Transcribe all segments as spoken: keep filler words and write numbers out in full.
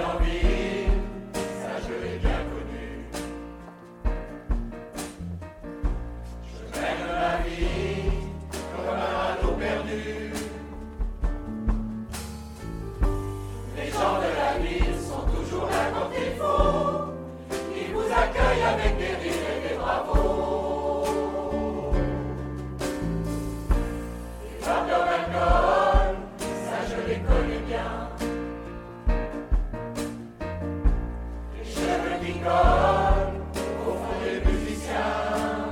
en ville, ça je l'ai bien connu. Je mène ma vie comme un radeau perdu. Les gens de la ville sont toujours là quand il faut. Ils vous accueillent avec des rires et des bravos. Les vendeurs d'alcool, ça je les connais bien. Les cheveux qui collent au fond des musiciens.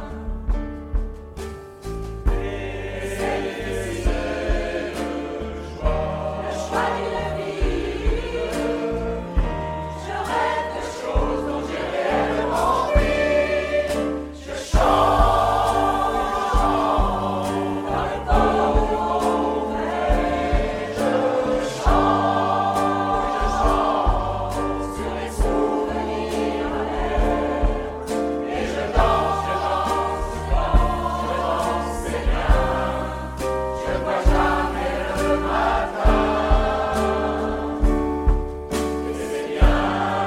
Et c'est difficile le choix. Le choix d'une vie. Je rêve de choses dont j'ai réellement envie. Je chante dans le port de mon rêve. Je chante, je chante sur les souvenirs en l'air. Et je danse, je danse, je danse, je danse, c'est bien. Je ne vois jamais le matin. Et c'est bien.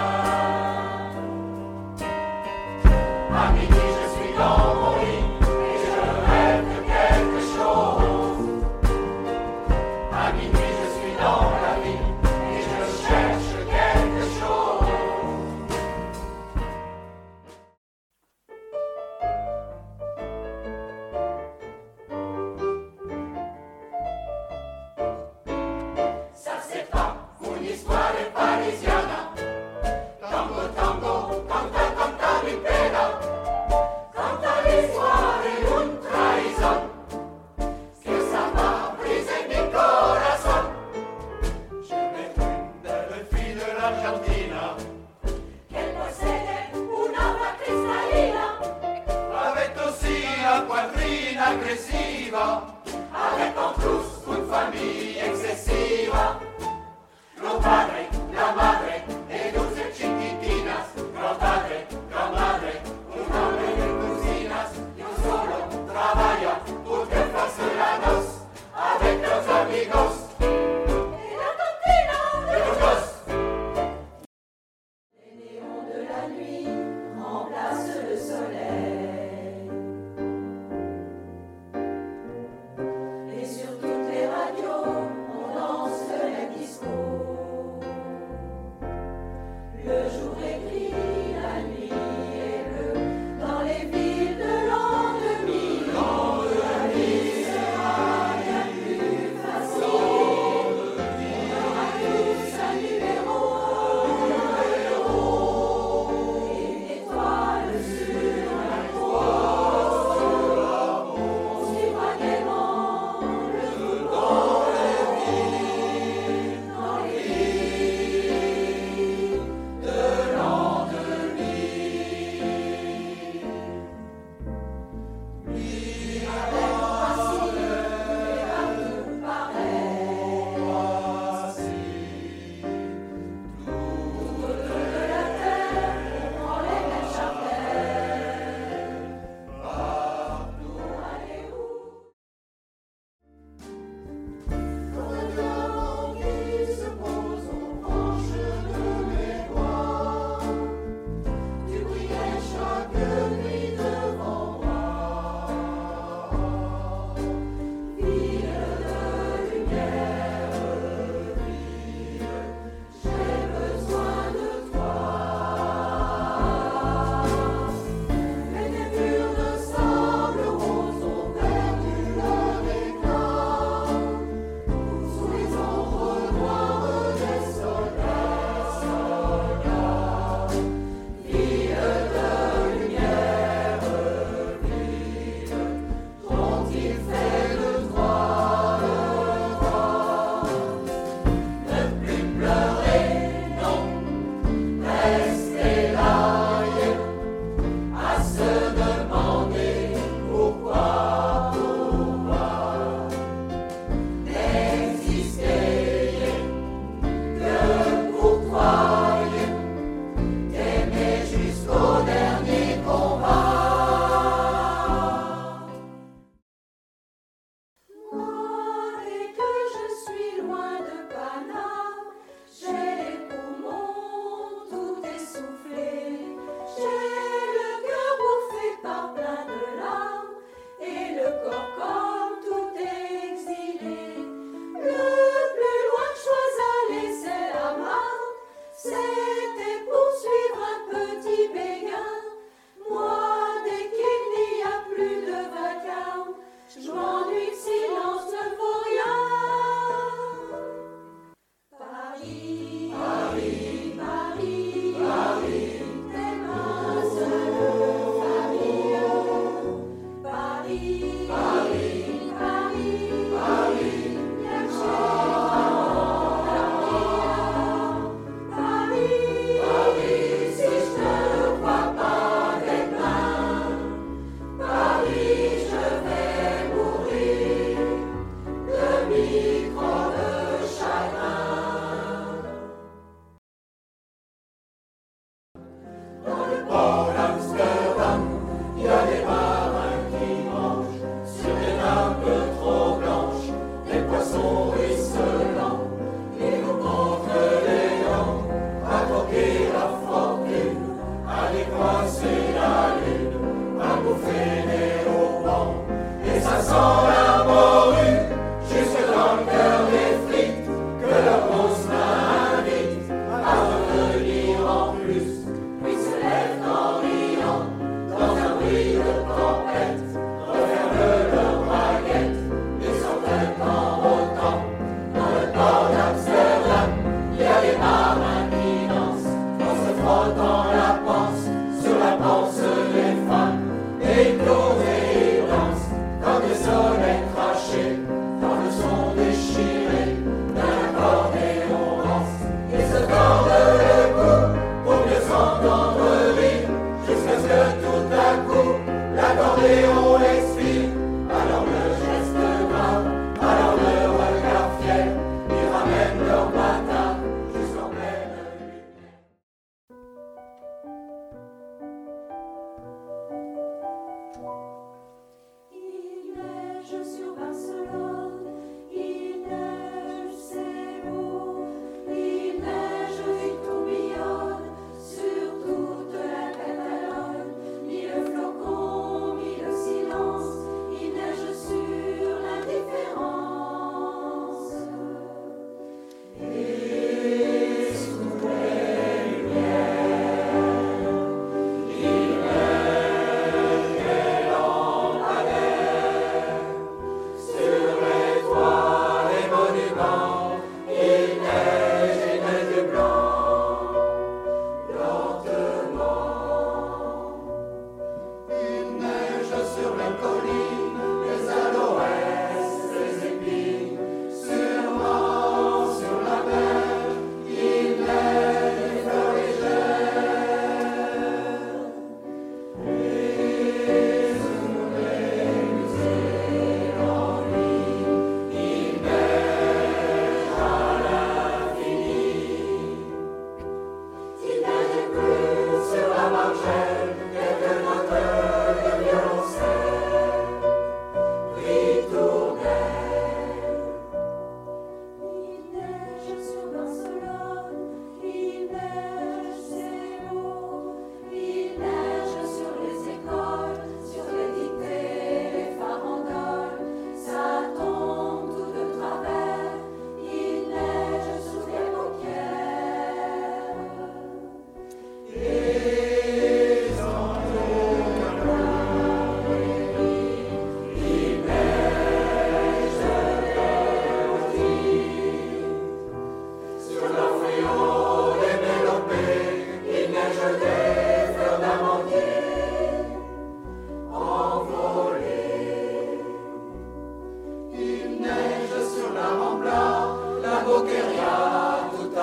À midi, je suis dans mon lit et je rêve de quelque chose. À minuit, je suis dans la vie et je cherche quelque chose. Ça c'est pas une histoire parisienne. Tango, tango, canta, canta, mi pena. Canta l'histoire d'une trahison. Que ça m'a brisé mi corazón. Je vais une belle fille de l'Argentine. Qu'elle possède una voix cristalina. Avec aussi la poitrine agressiva. Avec en plus une famille excessiva. Lo padre, la madre e dulce chiquitinas. Gran padre, gran madre, un hombre de cocinas. Y un solo trabaja porque fasse la noce avec los amigos. Et la cantina de los dos. Les néons de la nuit remplacent le soleil. Et sur toutes les radios, on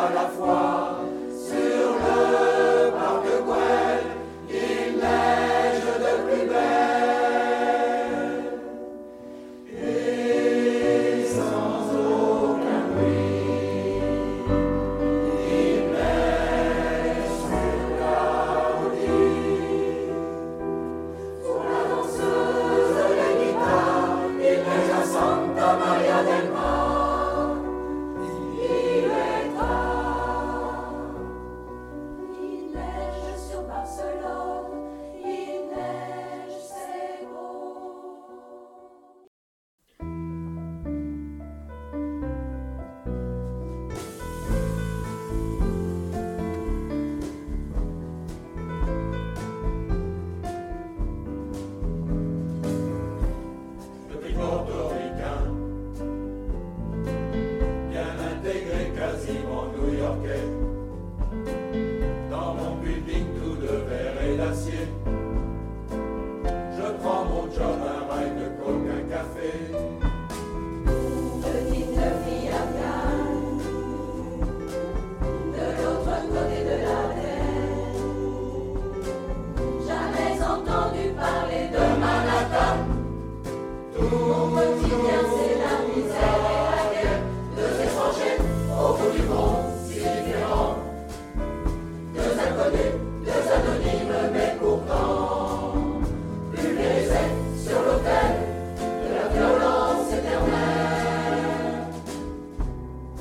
à la fois. Sur le parc de Güell, il neige de plus belle. Et sans aucun bruit, il neige sur Gaudi. Sur la danseuse de guitare, il neige à Santa Maria del Mar. Il est tard. Il neige sur Barcelone, il neige, c'est beau. Petit portoricain, bien intégré, quasiment new-yorkais.